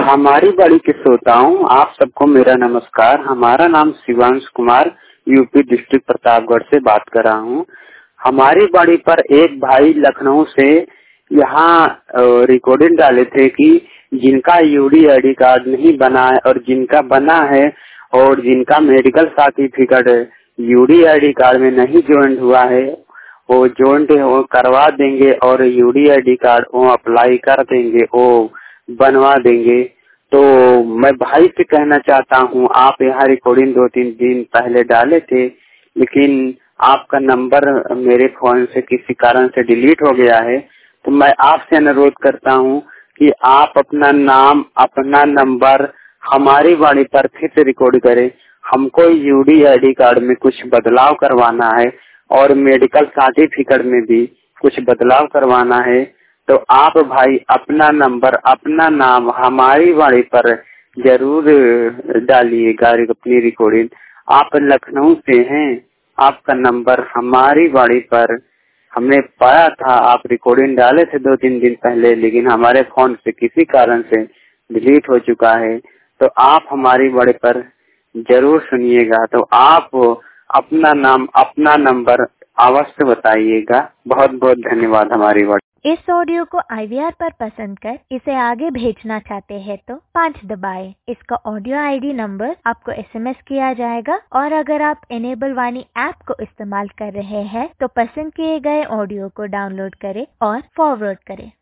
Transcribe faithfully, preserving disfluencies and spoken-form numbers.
हमारी बड़ी के श्रोताओं, आप सबको मेरा नमस्कार। हमारा नाम शिवांश कुमार, यूपी डिस्ट्रिक्ट प्रतापगढ़ से बात कर रहा हूँ। हमारी बाड़ी पर एक भाई लखनऊ से यहाँ रिकॉर्डिंग डाले थे कि जिनका यूडी आईडी कार्ड नहीं बना है और जिनका बना है और जिनका medical certificate UD ID card में नहीं ज्वाइंट हुआ है वो ज्वाइंट करवा देंगे और यूडी आईडी कार्ड वो अप्लाई कर देंगे, वो बनवा देंगे। तो मैं भाई से कहना चाहता हूँ, आप यहाँ रिकॉर्डिंग दो तीन दिन पहले डाले थे लेकिन आपका नंबर मेरे फोन से किसी कारण से डिलीट हो गया है। तो मैं आपसे अनुरोध करता हूँ कि आप अपना नाम अपना नंबर हमारी वाणी पर फिर से रिकॉर्ड करें। हमको यूडी आईडी कार्ड में कुछ बदलाव करवाना है और मेडिकल सर्टिफिकेट में भी कुछ बदलाव करवाना है। तो आप भाई अपना नंबर अपना नाम हमारी वाणी पर जरूर डालिएगा अपनी रिकॉर्डिंग। आप लखनऊ से हैं, आपका नंबर हमारी वाणी पर हमने पाया था, आप रिकॉर्डिंग डाले थे दो तीन दिन पहले लेकिन हमारे फोन से किसी कारण से डिलीट हो चुका है। तो आप हमारी वाणी पर जरूर सुनिएगा। तो आप अपना नाम अपना नंबर अवश्य बताइएगा। बहुत बहुत धन्यवाद। हमारी वाणी इस ऑडियो को आई वी आर पर पसंद कर इसे आगे भेजना चाहते हैं तो पाँच दबाएं। इसका ऑडियो आईडी नंबर आपको एसएमएस किया जाएगा और अगर आप इनेबल वाणी ऐप को इस्तेमाल कर रहे हैं तो पसंद किए गए ऑडियो को डाउनलोड करें और फॉरवर्ड करें।